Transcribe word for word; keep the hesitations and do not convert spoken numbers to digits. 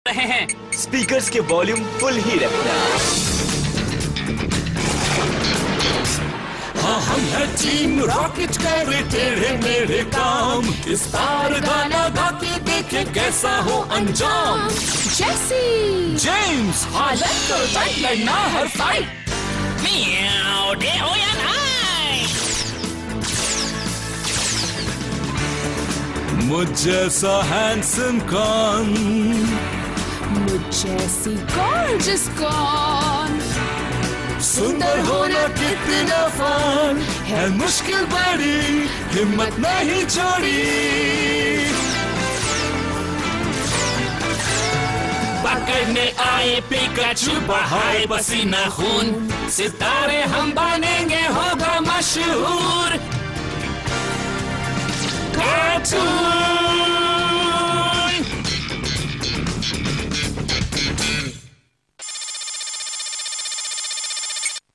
रहे हैं। स्पीकर्स के वॉल्यूम फुल ही रखना। हाँ हम है टीम रॉकेट करे तेरे मेरे काम, इस बार गाना गा के देखे कैसा हो अंजाम। जेसी जेम्स हालत तो टाइट लड़ना हर फाइट। म्याऊ डे हो या नाई। मुझ जैसा हैंडसम कौन, मुझ जैसी गॉर्जियस कौन, सुंदर होना कितना फन है, मुश्किल बड़ी हिम्मत नहीं छोड़ी। पकड़ने आए पिकाचू बहाए पसीना खून, सितारे हम बनेंगे होगा मशहूर कार्टून।